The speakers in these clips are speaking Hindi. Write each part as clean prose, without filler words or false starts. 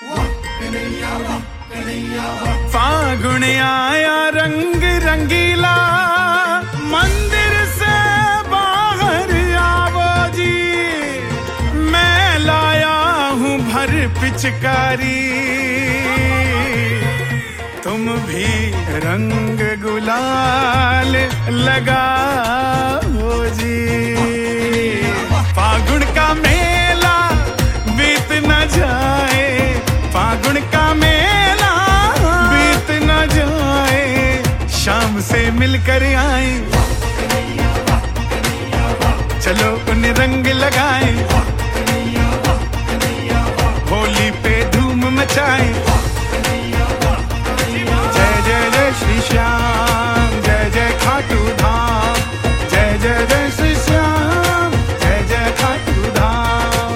फागुन आया रंग रंगीला, मंदिर से बाहर आवो जी। मैं लाया हूँ भर पिचकारी, तुम भी रंग गुलाल लगाओ जी। फागुन का मेला बीत न जाए, फागुन का मेला बीत न जाए, शाम से मिलकर आए, चलो उन्हें रंग लगाए, होली पे धूम मचाए। जय जय जय श्री श्याम, जय जय खाटू धाम, जय जय जय श्री श्याम, जय जय खाटू धाम।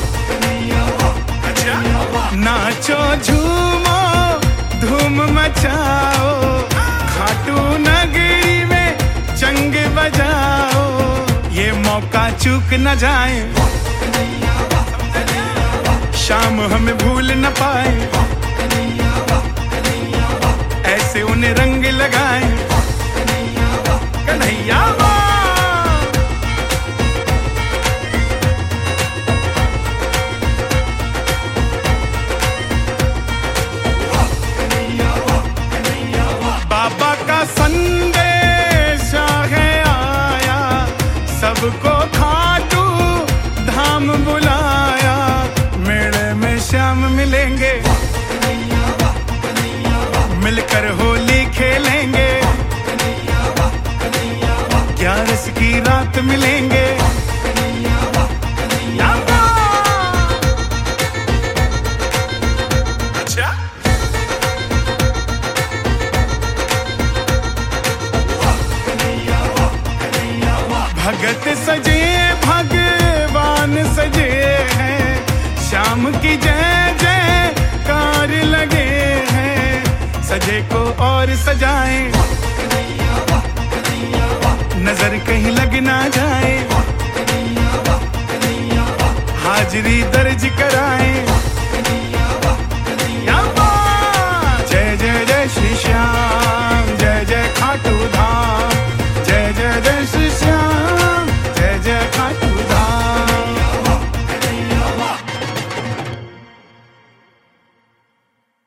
नाचो झूमो धूम मचाओ, खाटू नगरी में चंग बजाओ, ये मौका चूक न जाए, शाम हमें भूल न पाए, ऐसे उन्हें रंग लगाए। कन्हैया बाबा का संदेश है आया, सबको खाटू धाम बुलाया, मेले में शाम मिलेंगे, मिलकर होली खेलेंगे, 11 की रात मिलेंगे। अच्छा भगत सजे भगवान सजे हैं, शाम की जय जयकार लगे हैं, सजे को और सजाएं, नजर कहीं लग ना जाए, हाजिरी दर्ज कराएं। जय जय जय श्री श्याम।